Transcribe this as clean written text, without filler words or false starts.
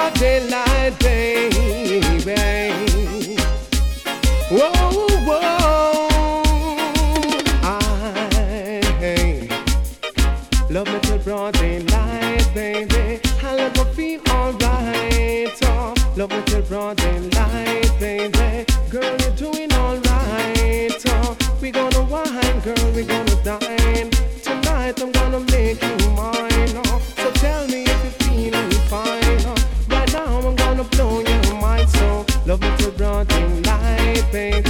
broad daylight, baby. Whoa, whoa. I love me till broad daylight, baby. I love me feel alright. Oh, love me till broad daylight, baby. Girl, you're doing alright. Oh, we gonna wine, girl, we gonna dine. Tonight I'm gonna make you mine. Oh, so tell me if you're feeling fine. Oh, right now I'm gonna blow your mind. So love me till broad daylight, baby.